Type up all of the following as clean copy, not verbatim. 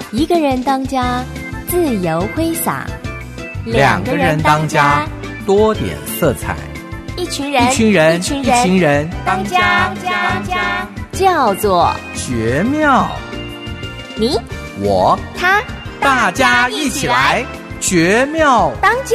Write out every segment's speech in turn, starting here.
一个人当家，自由挥洒； 两个人当家，多点色彩； 一群人当家， 叫做绝妙。 你我他大家一起来绝妙当家。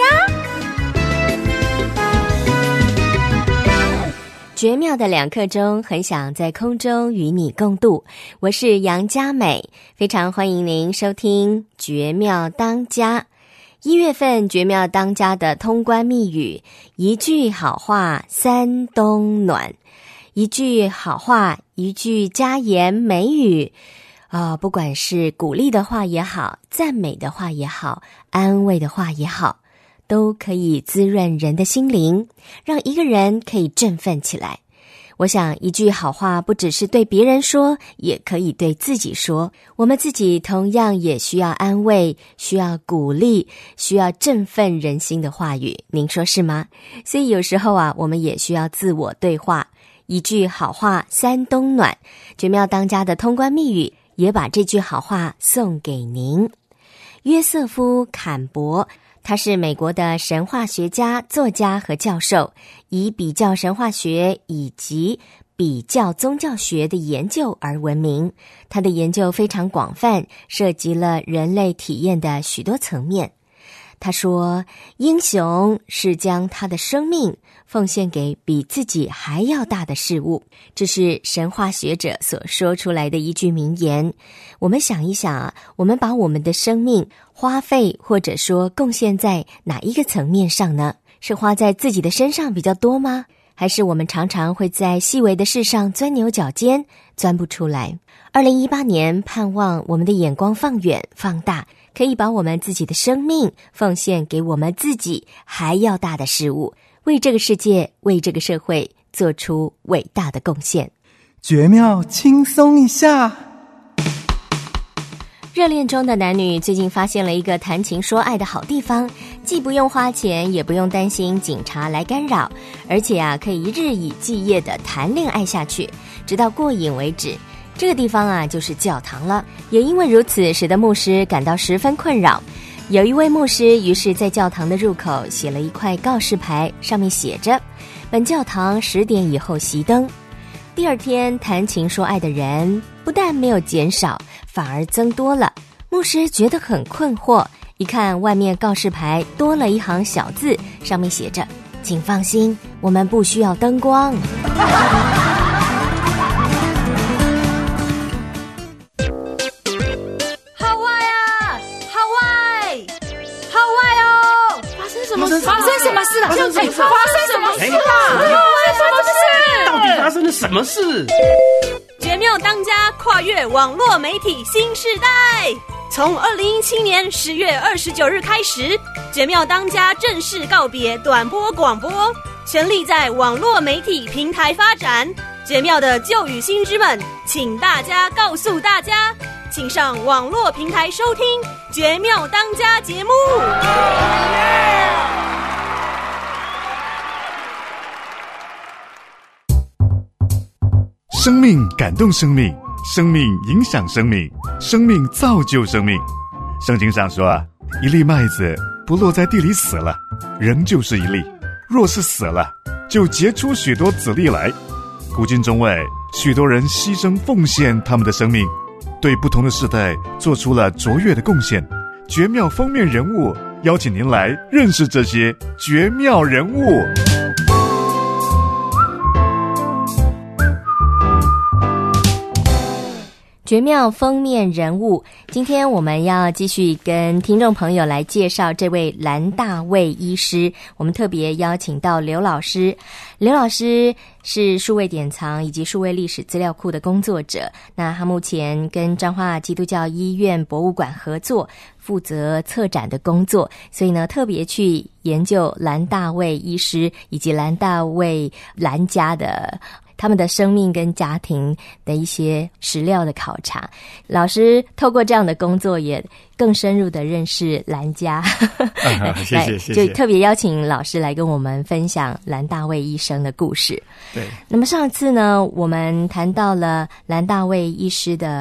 绝妙的2刻钟，很想在空中与你共度。我是杨佳美，非常欢迎您收听绝妙当家。1月份绝妙当家的通关密语：一句好话三冬暖。一句好话，一句佳言美语不管是鼓励的话也好，赞美的话也好，安慰的话也好，都可以滋润人的心灵，让一个人可以振奋起来。我想一句好话不只是对别人说，也可以对自己说。我们自己同样也需要安慰，需要鼓励，需要振奋人心的话语，您说是吗？所以有时候我们也需要自我对话。一句好话三冬暖，绝妙当家的通关密语也把这句好话送给您。约瑟夫·坎伯，他是美国的神话学家、作家和教授，以比较神话学以及比较宗教学的研究而闻名。他的研究非常广泛，涉及了人类体验的许多层面。他说，英雄是将他的生命奉献给比自己还要大的事物，这是神话学者所说出来的一句名言。我们想一想我们把我们的生命花费或者说贡献在哪一个层面上呢？是花在自己的身上比较多吗？还是我们常常会在细微的事上钻牛角尖，钻不出来？2018年盼望我们的眼光放远放大，可以把我们自己的生命奉献给我们自己还要大的事物，为这个世界，为这个社会做出伟大的贡献。 绝妙轻松一下。 热恋中的男女最近发现了一个谈情说爱的好地方，既不用花钱，也不用担心警察来干扰，而且可以日以继夜的谈恋爱下去，直到过瘾为止。这个地方就是教堂了。也因为如此，使得牧师感到十分困扰。有一位牧师于是在教堂的入口写了一块告示牌，上面写着：本教堂10点以后熄灯。第二天谈情说爱的人不但没有减少，反而增多了。牧师觉得很困惑，一看外面告示牌多了一行小字，上面写着：请放心，我们不需要灯光。 发生什么事了？ 到底发生了什么事？ 绝妙当家跨越网络媒体新世代。从2017年10月29日开始，绝妙当家正式告别短波广播，全力在网络媒体平台发展。绝妙的旧与新知们，请大家告诉大家，请上网络平台收听绝妙当家节目。 生命感动生命，生命影响生命，生命造就生命。圣经上说一粒麦子不落在地里死了，仍旧是一粒；若是死了，就结出许多子粒来。古今中外，许多人牺牲奉献他们的生命，对不同的世代做出了卓越的贡献。绝妙封面人物，邀请您来认识这些绝妙人物。 绝妙封面人物，今天我们要继续跟听众朋友来介绍这位蓝大卫医师。我们特别邀请到刘老师。刘老师是数位典藏以及数位历史资料库的工作者，那他目前跟彰化基督教医院博物馆合作，负责策展的工作，所以呢特别去研究蓝大卫医师以及蓝大卫蓝家的他们的生命跟家庭的一些史料的考察。老师透过这样的工作也更深入的认识蓝家谢谢谢谢， 就特别邀请老师来跟我们分享蓝大卫医生的故事。 对， 那么上次呢我们谈到了蓝大卫医师的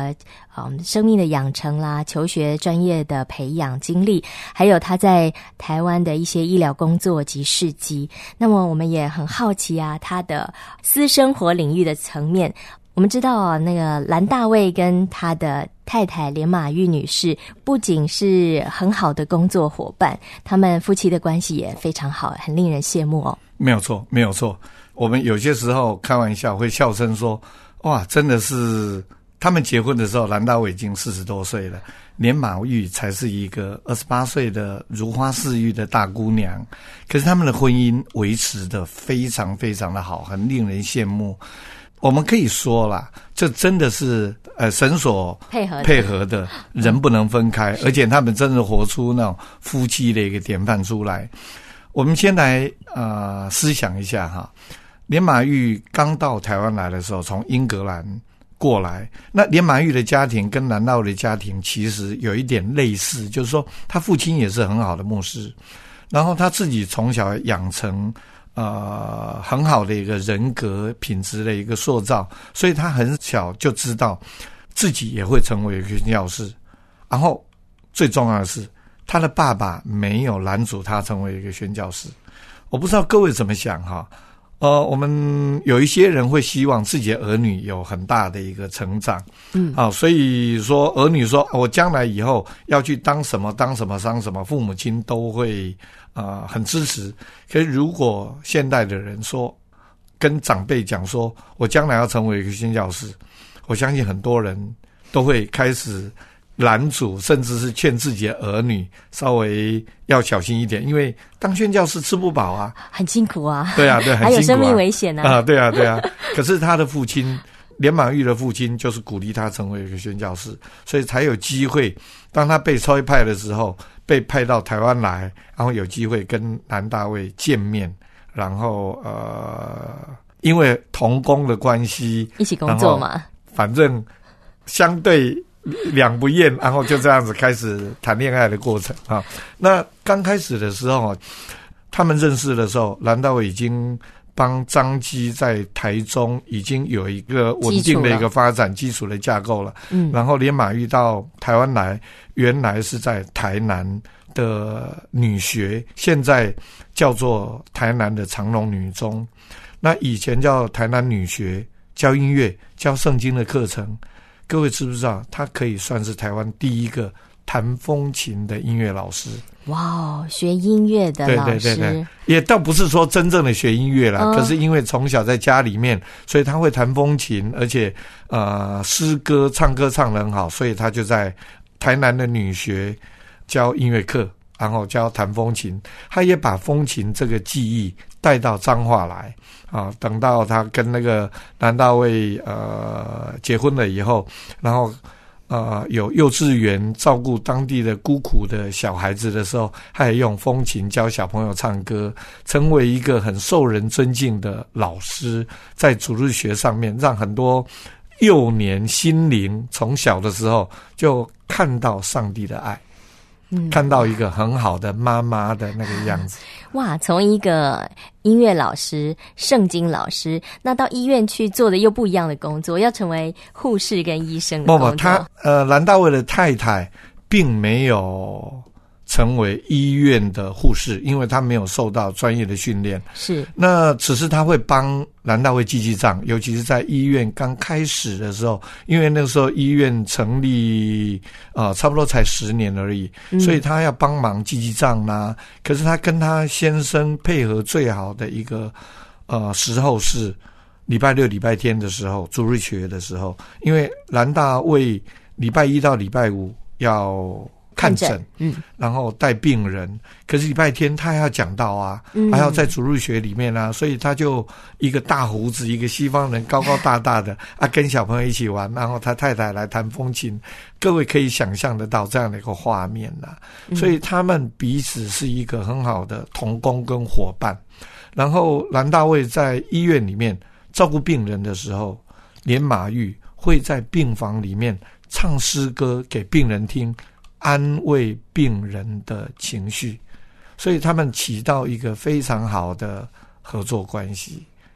生命的养成啦，求学专业的培养经历，还有他在台湾的一些医疗工作及事迹。那么我们也很好奇啊，他的私生活领域的层面。我们知道啊，那个蓝大卫跟他的太太连玛玉女士不仅是很好的工作伙伴，他们夫妻的关系也非常好，很令人羡慕哦。 没有错，没有错。我们有些时候开玩笑会笑声说，哇，真的是他们结婚的时候，蓝大卫已经40多岁了，连玛玉才是一个28岁的如花似玉的大姑娘，可是他们的婚姻维持得非常非常的好，很令人羡慕。我们可以说啦，这真的是神所配合的，人不能分开，而且他们真的活出那种夫妻的一个典范出来。我们先来思想一下哈，连玛玉刚到台湾来的时候，从英格兰过来，那连玛玉的家庭跟蓝大卫的家庭其实有一点类似，就是说他父亲也是很好的牧师，然后他自己从小养成很好的一个人格品质的一个塑造，所以他很小就知道自己也会成为一个宣教士。然后最重要的是，他的爸爸没有拦阻他成为一个宣教士。我不知道各位怎么想哈？我们有一些人会希望自己的儿女有很大的一个成长，所以说儿女说我将来以后要去当什么当什么当什么，父母亲都会很支持。可是如果现代的人说跟长辈讲说我将来要成为一个宣教士，我相信很多人都会开始拦阻，甚至是劝自己的儿女稍微要小心一点，因为当宣教士吃不饱啊， 很辛苦啊。 对啊，对，很辛苦啊， 还有生命危险啊。 对啊，对啊。可是他的父亲连玛玉的父亲就是鼓励他成为一个宣教士，所以才有机会，当他被差派的时候，被派到台湾来，然后有机会跟蓝大卫见面，然后因为同工的关系一起工作嘛， 反正相对两不厌，然后就这样子开始谈恋爱的过程啊。那刚开始的时候，他们认识的时候，蓝大卫已经帮张基在台中已经有一个稳定的一个发展基础的架构了。然后连玛玉到台湾来，原来是在台南的女学，现在叫做台南的长荣女中。那以前叫台南女学，教音乐、教圣经的课程。各位知不知道，他可以算是台湾第一个弹风琴的音乐老师？哇哦， 学音乐的老师。 对，也倒不是说真正的学音乐啦，可是因为从小在家里面，所以他会弹风琴，而且诗歌唱歌唱得很好，所以他就在台南的女学教音乐课，然后教弹风琴。他也把风琴这个技艺带到彰化来啊，等到他跟那个蓝大卫结婚了以后，然后有幼稚园照顾当地的孤苦的小孩子的时候，他也用风琴教小朋友唱歌，成为一个很受人尊敬的老师，在主日学上面让很多幼年心灵从小的时候就看到上帝的爱，看到一个很好的妈妈的那个样子。 哇，从一个音乐老师、圣经老师，那到医院去做的又不一样的工作，要成为护士跟医生的工作。 他蓝大卫的太太并没有成为医院的护士，因为他没有受到专业的训练。 是， 那只是他会帮蓝大卫记账，尤其是在医院刚开始的时候，因为那个时候医院成立差不多才10年而已，所以他要帮忙记账啦。可是他跟他先生配合最好的一个时候是礼拜六、礼拜天的时候，主日学的时候，因为蓝大卫礼拜一到礼拜五要看诊，然后带病人，可是礼拜天他还要讲道啊，还要在主日学里面啊，所以他就一个大胡子，一个西方人，高高大大的啊，跟小朋友一起玩，然后他太太来弹风琴，各位可以想象得到这样的一个画面啊，所以他们彼此是一个很好的同工跟伙伴。然后蓝大卫在医院里面照顾病人的时候，连玛玉会在病房里面唱诗歌给病人听，安慰病人的情绪，所以他们起到一个非常好的合作关系。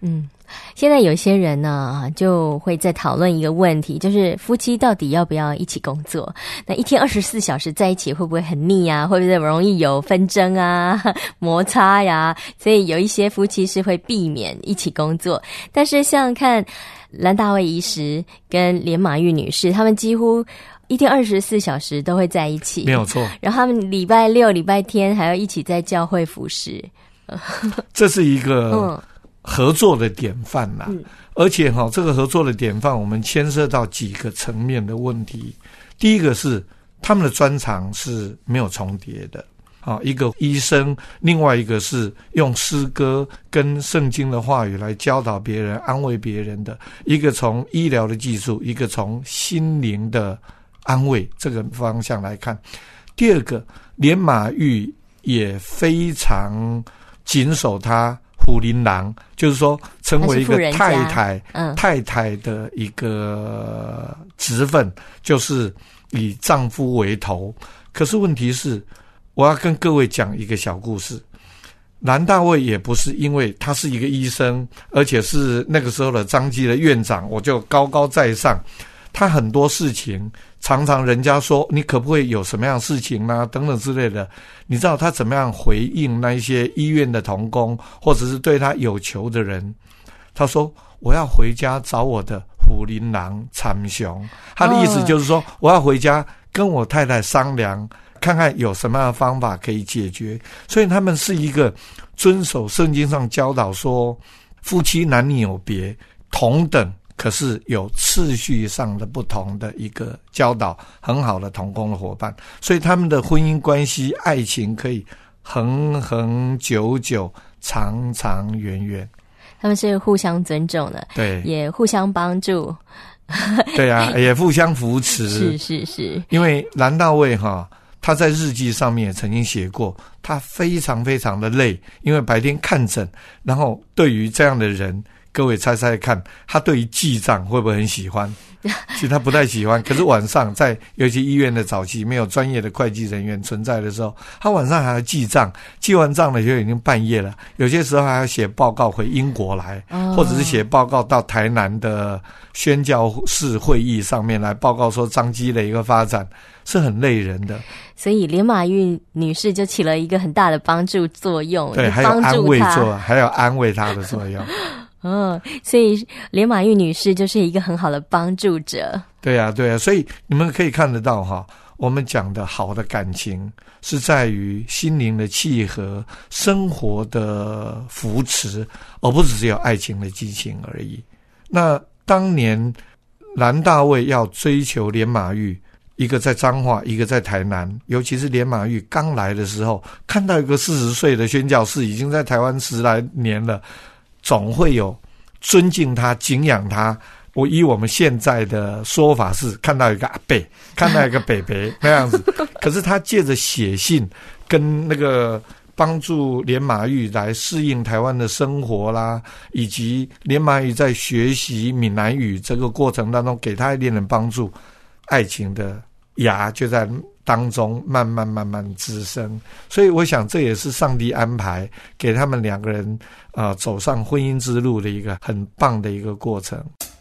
现在有些人呢就会在讨论一个问题，就是夫妻到底要不要一起工作？那一天24小时在一起会不会很腻啊？会不会容易有纷争啊、摩擦呀？所以有一些夫妻是会避免一起工作。但是像看蓝大卫医师跟连玛玉女士，他们几乎一天24小时都会在一起， 没有错。 然后他们礼拜六、礼拜天还要一起在教会服侍， 这是一个合作的典范啦。而且这个合作的典范，我们牵涉到几个层面的问题。第一个是他们的专长是没有重叠的。一个医生，另外一个是用诗歌跟圣经的话语来教导别人、安慰别人的，一个从医疗的技术，一个从心灵的安慰这个方向来看。第二个，连玛玉也非常谨守他虎琳郎，就是说成为一个太太的一个职分，就是以丈夫为头。可是问题是，我要跟各位讲一个小故事。蓝大卫也不是因为他是一个医生，而且是那个时候的彰基的院长，我就高高在上。他很多事情常常人家说你可不可以有什么样的事情啊等等之类的，你知道他怎么样回应那一些医院的同工或者是对他有求的人？他说我要回家找我的虎琳郎参雄。他的意思就是说我要回家跟我太太商量，看看有什么样的方法可以解决。所以他们是一个遵守圣经上教导说夫妻男女有别，同等可是有次序上的不同的一个教导，很好的同工的伙伴。所以他们的婚姻关系、爱情可以恒恒久久、长长远远。 他们是互相尊重的， 对， 也互相帮助。 对啊，也互相扶持。 是。因为蓝大卫他在日记上面也曾经写过，他非常非常的累，因为白天看诊，然后对于这样的人，各位猜猜看，他对于记账会不会很喜欢？其实他不太喜欢，可是晚上在尤其医院的早期没有专业的会计人员存在的时候，他晚上还要记账，记完账了就已经半夜了，有些时候还要写报告回英国来，或者是写报告到台南的宣教士会议上面来报告说彰基的一个发展，是很累人的。所以连玛玉女士就起了一个很大的帮助作用， 对，还有安慰还有安慰她的作用。 所以连玛玉女士就是一个很好的帮助者。 对啊，所以你们可以看得到我们讲的好的感情是在于心灵的契合、生活的扶持，而不只有爱情的激情而已。那当年蓝大卫要追求连玛玉，一个在彰化，一个在台南，尤其是连玛玉刚来的时候，看到一个40岁的宣教士已经在台湾10来年了，总会有尊敬他、敬仰他。我以我们现在的说法是看到一个阿伯，看到一个伯伯那样子。可是他借着写信跟那个帮助连玛玉来适应台湾的生活啦，以及连玛玉在学习闽南语这个过程当中给他一点点帮助，爱情的芽就在当中慢慢滋生。所以我想这也是上帝安排给他们两个人走上婚姻之路的一个很棒的一个过程。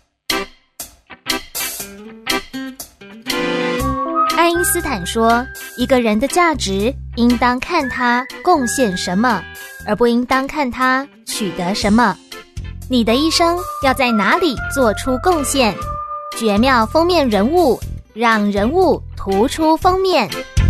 爱因斯坦说，一个人的价值应当看他贡献什么，而不应当看他取得什么。你的一生要在哪里做出贡献？绝妙封面人物，让人物突出封面。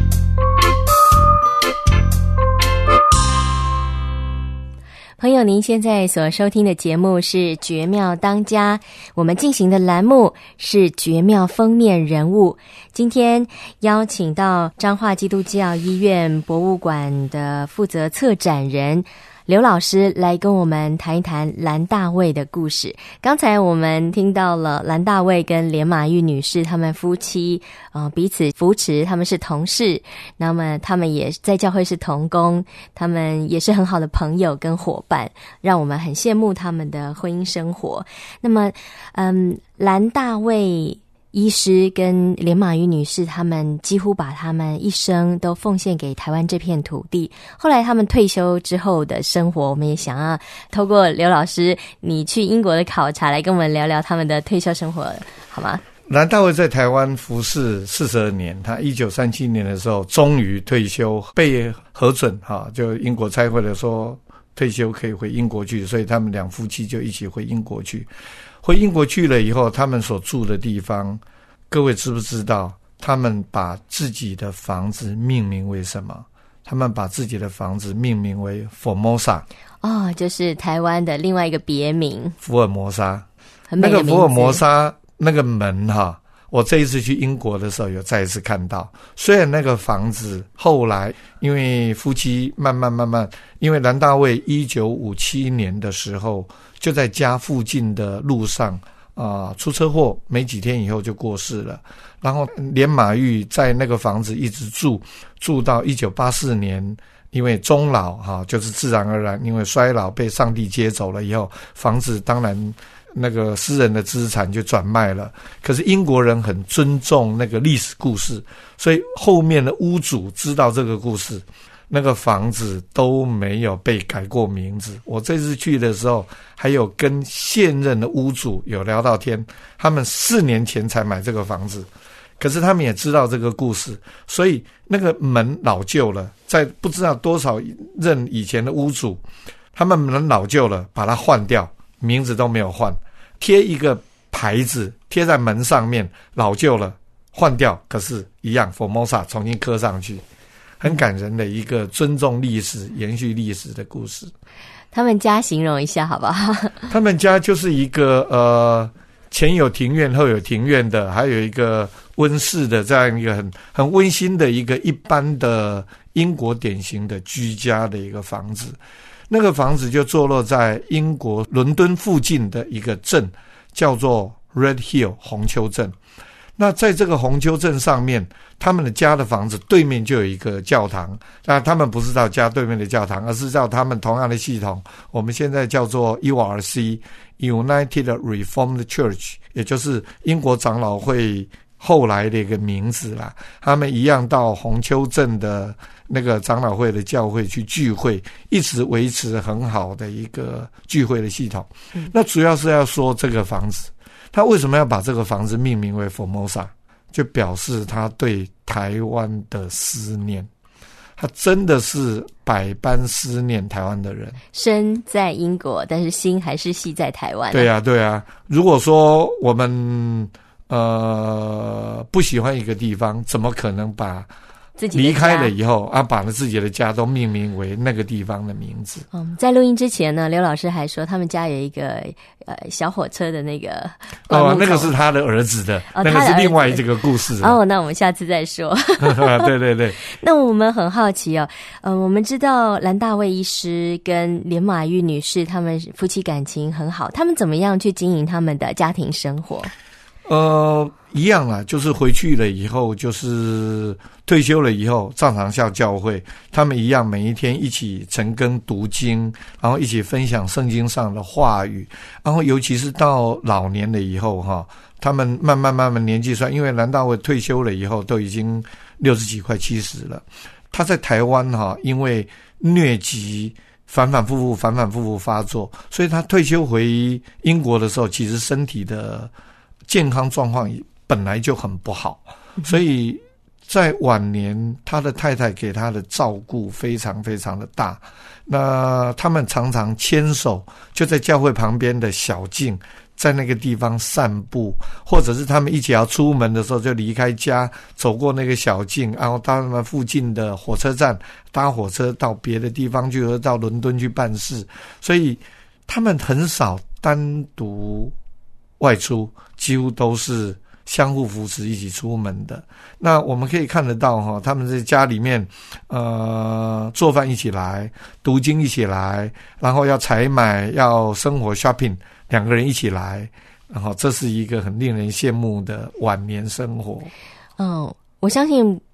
朋友，您现在所收听的节目是《绝妙当家》，我们进行的栏目是绝妙封面人物。今天邀请到彰化基督教医院博物馆的负责策展人刘老师来跟我们谈一谈蓝大卫的故事。刚才我们听到了蓝大卫跟连玛玉女士他们夫妻彼此扶持，他们是同事，那么他们也在教会是同工，他们也是很好的朋友跟伙伴，让我们很羡慕他们的婚姻生活。那么蓝大卫医师跟连马玉女士，他们几乎把他们一生都奉献给台湾这片土地。后来他们退休之后的生活，我们也想要透过刘老师你去英国的考察来跟我们聊聊他们的退休生活，好吗？ 蓝大卫在台湾服侍42年，他1937年的时候终于退休，被核准就英国差会的说退休可以回英国去，所以他们两夫妻就一起回英国去。回英国去了以后，他们所住的地方，各位知不知道他们把自己的房子命名为什么？他们把自己的房子命名为 Formosa。 就是台湾的另外一个别名福尔摩沙。 很美的名字。 那个福尔摩沙那个门我这一次去英国的时候有再一次看到，虽然那个房子后来因为夫妻慢慢，因为蓝大卫1957年的时候就在家附近的路上出车祸，没几天以后就过世了。然后连马玉在那个房子一直住到1984年，因为终老就是自然而然，因为衰老被上帝接走了以后，房子当然那个私人的资产就转卖了。可是英国人很尊重那个历史故事，所以后面的屋主知道这个故事，那个房子都没有被改过名字。我这次去的时候还有跟现任的屋主有聊到天，他们4年前才买这个房子，可是他们也知道这个故事，所以那个门老旧了，在不知道多少任以前的屋主，他们门老旧了把它换掉，名字都没有换，贴一个牌子贴在门上面，老旧了换掉，可是一样 Formosa 重新刻上去，很感人的一个尊重历史延续历史的故事。 他们家形容一下好不好？ 他们家就是一个前有庭院后有庭院的，还有一个温室的，这样一个很温馨的一个一般的英国典型的居家的一个房子。那个房子就坐落在英国伦敦附近的一个镇，叫做 Red Hill 红丘镇。那在这个红丘镇上面，他们的家的房子对面就有一个教堂。那他们不是到家对面的教堂，而是叫他们同样的系统，我们现在叫做 URC United Reformed Church， 也就是英国长老会后来的一个名字啦。他们一样到红丘镇的那个长老会的教会去聚会，一直维持很好的一个聚会的系统。那主要是要说这个房子，他为什么要把这个房子命名为 Formosa， 就表示他对台湾的思念，他真的是百般思念台湾的人， 身在英国但是心还是系在台湾。 对啊，如果说我们不喜欢一个地方，怎么可能把自己离开了以后把自己的家都命名为那个地方的名字。 在录音之前呢，刘老师还说他们家有一个小火车的那个那个是他的儿子的，那个是另外这个故事。 那我们下次再说。 对。 那我们很好奇我们知道蓝大卫医师跟连马玉女士他们夫妻感情很好，他们怎么样去经营他们的家庭生活？ 一样啦，就是回去了以后，就是退休了以后，照常校教会，他们一样每一天一起晨更读经，然后一起分享圣经上的话语，然后尤其是到老年了以后他们慢慢年纪衰，因为蓝大卫退休了以后都已经60几快70了。他在台湾因为疟疾反反复复发作，所以他退休回英国的时候，其实身体的健康状况本来就很不好，所以在晚年他的太太给他的照顾非常非常的大。那他们常常牵手就在教会旁边的小径，在那个地方散步，或者是他们一起要出门的时候就离开家走过那个小径，然后到他们附近的火车站搭火车到别的地方去，到伦敦去办事。所以他们很少单独外出，几乎都是相互扶持一起出门的。那我们可以看得到他们在家里面做饭一起来，读经一起来，然后要采买要生活 shopping 两个人一起来，然后这是一个很令人羡慕的晚年生活。 我相信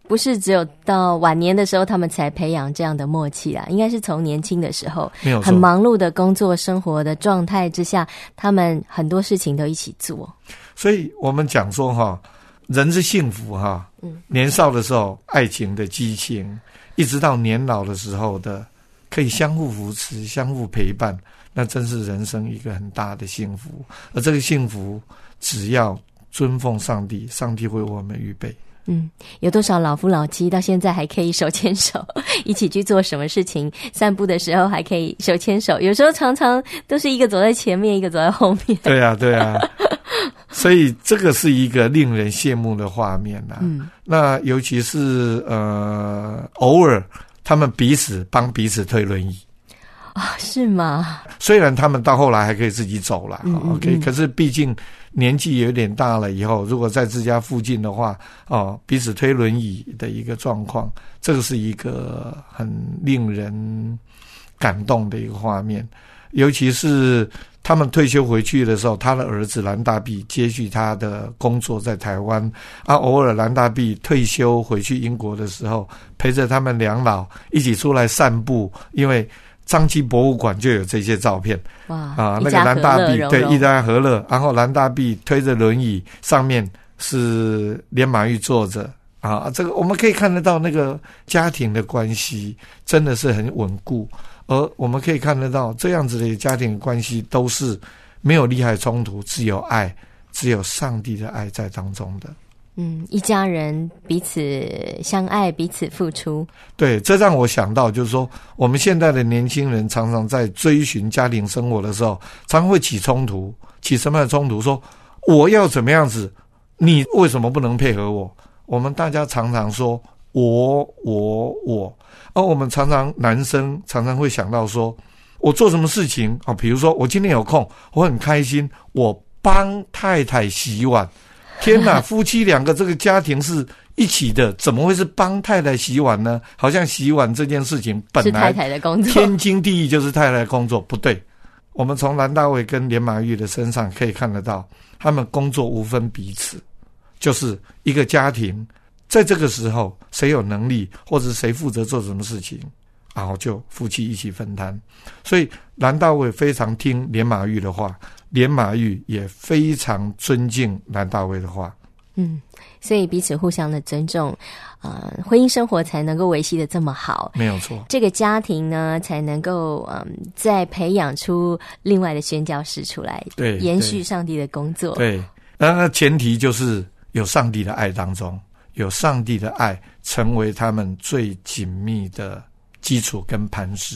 不是只有到晚年的时候他们才培养这样的默契啦，应该是从年轻的时候， 没有错， 很忙碌的工作生活的状态之下，他们很多事情都一起做。 所以我们讲说人是幸福年少的时候爱情的激情，一直到年老的时候的可以相互扶持相互陪伴，那真是人生一个很大的幸福。而这个幸福只要尊奉上帝，上帝会为我们预备。 有多少老夫老妻到现在还可以手牵手一起去做什么事情，散步的时候还可以手牵手，有时候常常都是一个走在前面一个走在后面。对啊所以这个是一个令人羡慕的画面那尤其是偶尔他们彼此帮彼此推轮椅是吗？ 虽然他们到后来还可以自己走了OK， 可是毕竟年纪有点大了以后，如果在自家附近的话彼此推轮椅的一个状况，这个是一个很令人感动的一个画面。尤其是他们退休回去的时候，他的儿子蓝大弼接续他的工作在台湾偶尔蓝大弼退休回去英国的时候，陪着他们两老一起出来散步，因为张基博物馆就有这些照片那个蓝大弼对一家和乐，然后蓝大弼推着轮椅，上面是连马玉坐着这个我们可以看得到那个家庭的关系真的是很稳固，而我们可以看得到这样子的家庭关系都是没有利害冲突，只有爱，只有上帝的爱在当中的。 一家人彼此相爱，彼此付出。 对，这让我想到就是说，我们现在的年轻人常常在追寻家庭生活的时候，常会起冲突，起什么样的冲突？说我要怎么样子，你为什么不能配合我？我们大家常常说我，而我们男生常常会想到说，我做什么事情比如说我今天有空，我很开心，我帮太太洗碗。天哪，夫妻两个这个家庭是一起的，怎么会是帮太太洗碗呢？好像洗碗这件事情本来是太太的工作， 天经地义就是太太的工作，不对。我们从蓝大卫跟连马玉的身上可以看得到，他们工作无分彼此，就是一个家庭在这个时候谁有能力或者谁负责做什么事情，然后就夫妻一起分摊。所以蓝大卫非常听连马玉的话，连马玉也非常尊敬蓝大卫的话。 所以彼此互相的尊重婚姻生活才能够维系的这么好， 没有错。这个家庭呢才能够再培养出另外的宣教士出来，对，延续上帝的工作。对， 那前提就是有上帝的爱当中，有上帝的爱成为他们最紧密的基础跟磐石。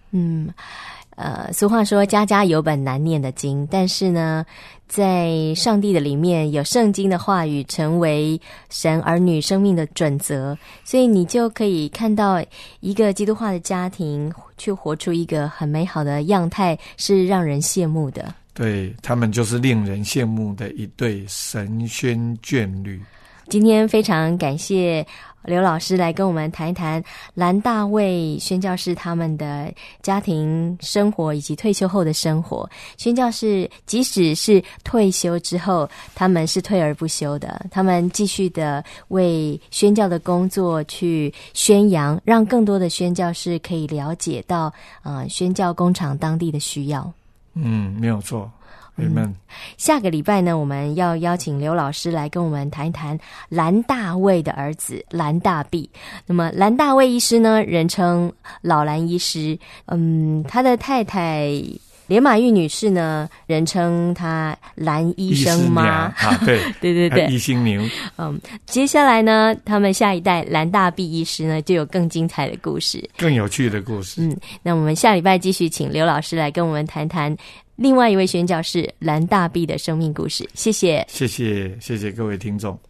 俗话说家家有本难念的经，但是呢在上帝的里面有圣经的话语成为神儿女生命的准则，所以你就可以看到一个基督化的家庭去活出一个很美好的样态，是让人羡慕的。 对，他们就是令人羡慕的一对神宣眷侣。 今天非常感谢刘老师来跟我们谈一谈蓝大卫宣教士他们的家庭生活以及退休后的生活。宣教士即使是退休之后，他们是退而不休的，他们继续的为宣教的工作去宣扬，让更多的宣教士可以了解到宣教工厂当地的需要。 没有错。 下个礼拜呢，我们要邀请刘老师来跟我们谈一谈蓝大卫的儿子蓝大弼。那么蓝大卫医师呢，人称老蓝医师，他的太太连马玉女士呢，人称她蓝医生妈。 对对对对， 医sinh牛。 接下来呢，他们下一代蓝大弼医师呢，就有更精彩的故事， 更有趣的故事。 那我们下礼拜继续请刘老师来跟我们谈谈另外一位宣教士蓝大弼的生命故事。谢谢， 谢谢，谢谢各位听众。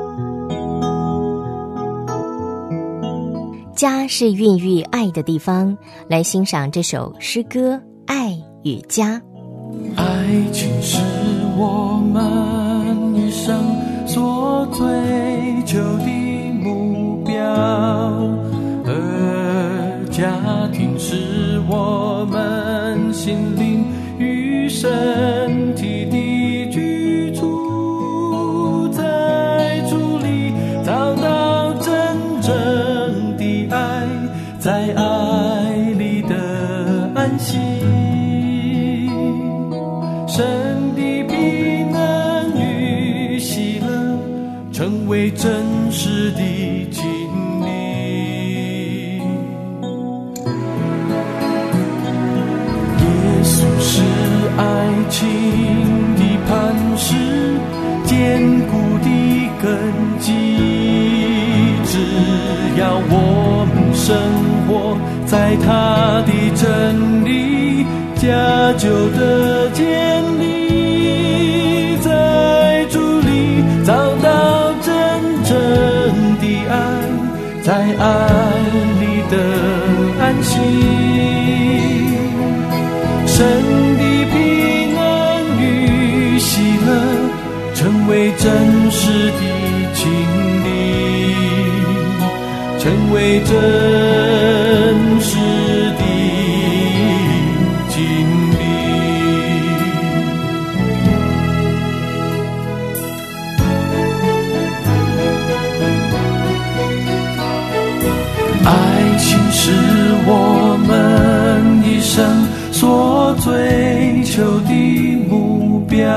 家是孕育爱的地方，来欣赏这首诗歌《爱与家》。 爱情是我们一生所追求的目标，而家庭是我们心灵与身体的居住，在主里找到真成为真实的经历。耶稣是爱情的磐石，坚固的根基，只要我们生活在他的真理家就的建立，在主里找到真正的爱，在爱里的安息，神的平安与喜乐成为真实的经历，成为真实的经历。爱情是我们一生所追求的目标，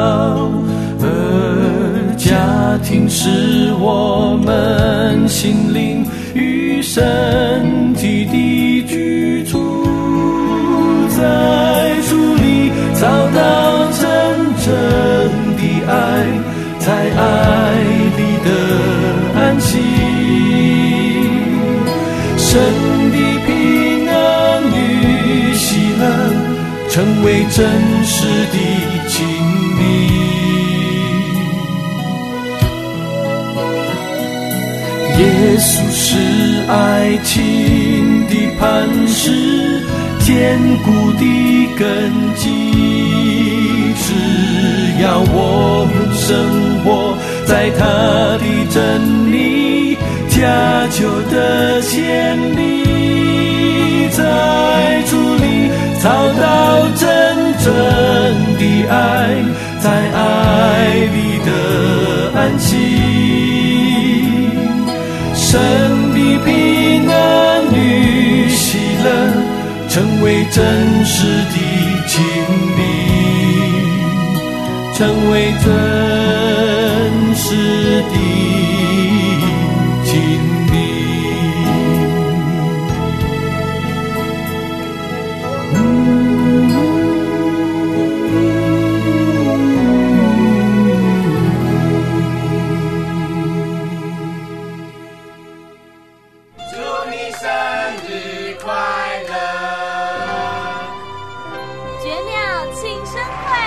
而家庭是我们心灵与身体的居处，在主里找到真正的爱，在爱里的安息，神的平安与喜乐成为真实的经历。耶稣是爱情的磐石，坚固的根基，只要我们生活在他的真理家就的建立，在主里找到真正的爱，在爱里的安息，神的平安与喜乐成为真实的经历，成为真实的经历。 祝你生日快乐！ 绝妙庆生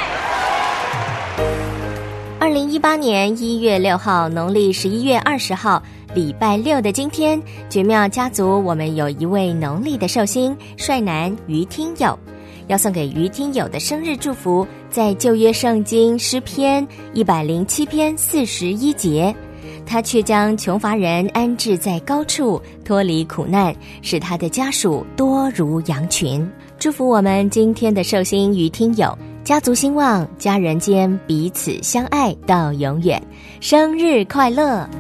会。 2018年1月6号，农历11月20号，礼拜六的今天，绝妙家族我们有一位农历的寿星帅男于听友，要送给于听友的生日祝福，在旧约圣经诗篇107篇41节，他却将穷乏人安置在高处，脱离苦难，使他的家属多如羊群。祝福我们今天的寿星于听友，家族兴旺，家人间彼此相爱到永远，生日快乐！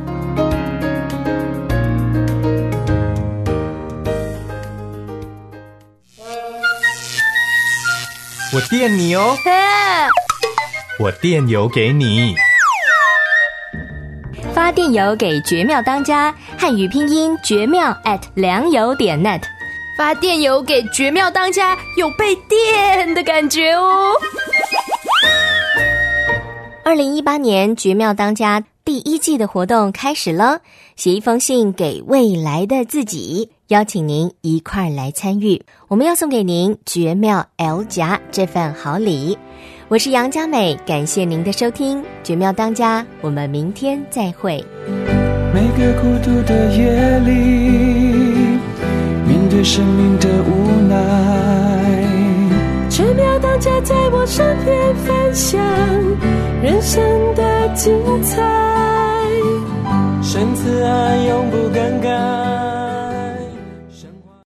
我电你哦，我电邮给你。 发电邮给绝妙当家，汉语拼音绝妙良友.net。 发电邮给绝妙当家，有被电的感觉哦。 2018年绝妙当家第1季的活动开始了，写一封信给未来的自己，邀请您一块来参与。我们要送给您绝妙 L 夹这份好礼。我是杨佳美，感谢您的收听，绝妙当家，我们明天再会。 每个孤独的夜里，面对生命的无奈， 绝妙当家在我身边分享人生的精彩。